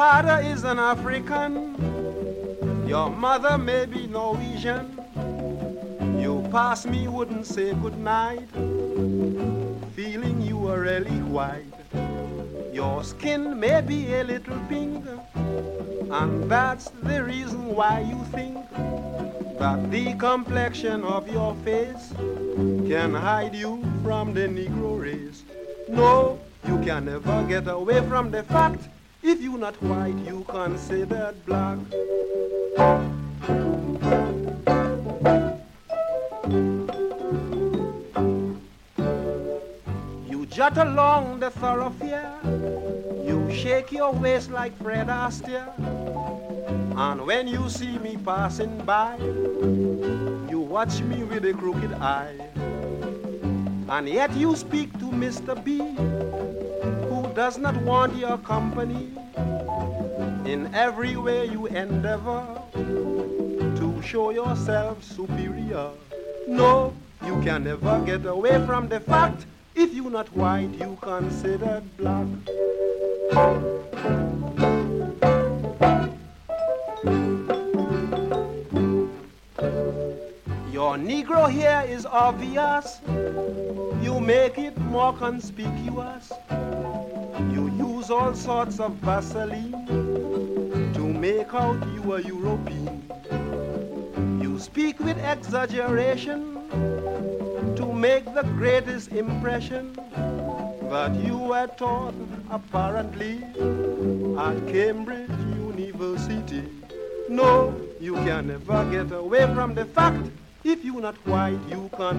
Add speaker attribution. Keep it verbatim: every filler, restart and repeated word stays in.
Speaker 1: father is an African, your mother may be Norwegian. You pass me, wouldn't say goodnight, feeling you are really white. Your skin may be a little pink, and that's the reason why you think that the complexion of your face can hide you from the Negro race. No, you can never get away from the fact, if you not white, you considered black. You jot along the thoroughfare, you shake your waist like Fred Astaire, and when you see me passing by, you watch me with a crooked eye. And yet you speak to Mister B, who does not want your company. In every way you endeavor to show yourself superior. No, you can never get away from the fact, if you not white, you considered black. Your Negro here is obvious, you make it more conspicuous. You use all sorts of Vaseline to make out you a European. You speak with exaggeration to make the greatest impression that you were taught apparently at Cambridge University. No, you can never get away from the fact, if you not white, you can